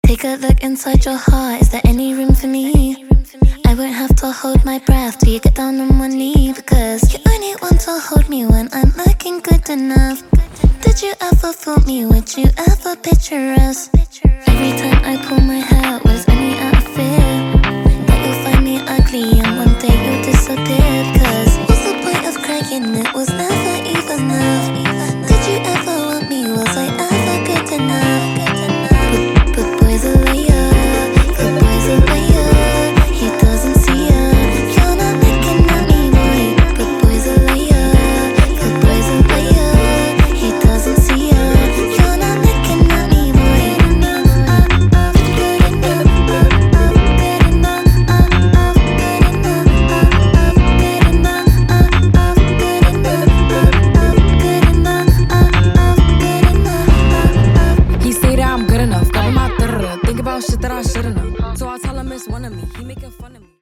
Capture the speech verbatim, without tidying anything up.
Take a look inside your heart, is there any room for me? I won't have to hold my breath till you get down on one knee, because you only want to hold me when I'm looking good enough. Did you ever fool me? Would you ever picture us? Every time I pull my hair out, was only out of fear that you'll find me ugly and one day you'll disappear. Cause what's the point of crying? It was never even enough. Did you ever want me? Was I ever good enough? But, but boy's a liar, but boy's a liar. He doesn't see ya. You're not looking at me, boy. But boy's a liar, but boy's a liar. He doesn't see ya. You're not looking at me, boy. Good enough, good enough, good enough, good enough, good enough. He say that I'm good enough, got him out there. Think about shit that I should've known. So I tell him it's one of me. He making fun of me.